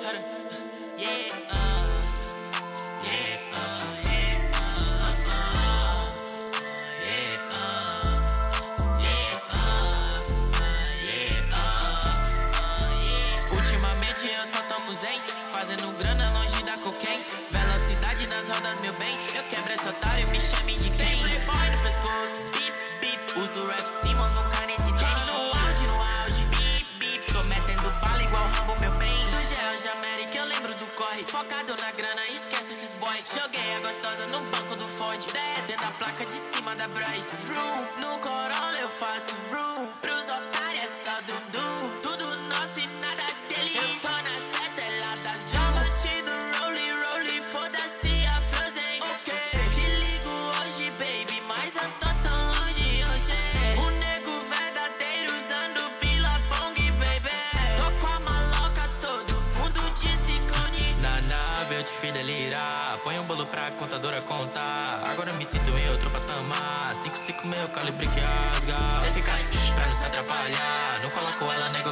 Pera. Yeah, ultimamente eu só tomo zen, fazendo grana longe da cocaine. Velocidade nas rodas, meu bem. Eu quebro esse otário, me chame de quem? Playboy no pescoço, bip, bip. Uso Ref Simmons, nunca nesse tênis. No auge, bip, bip. Tô metendo bala igual Rambo, meu bem. Do Gel de América, eu lembro do corre. Focado na grana, esquece esses boy. Joguei a gostosa no banco do Ford. Derretendo a placa de cima da Bryce. Vroom, no Corolla eu faço vroom. Pros otários é só dundum. Tudo nosso e nada deles. Eu tô na seta, é lá das diamantes do Rolly, foda-se a Frozen. Ok, te ligo hoje, baby, mas eu tô tão longe hoje. O nego verdadeiro usando Billabong, baby. Tô com a maloca, todo mundo de ciclone. Na nave eu te fiz delirar. Põe um bolo pra contadora contar. Agora eu me sinto em outro patamar. 5-5 meu calibre que rasga. Cê fica pra não se atrapalhar. Não coloco ela,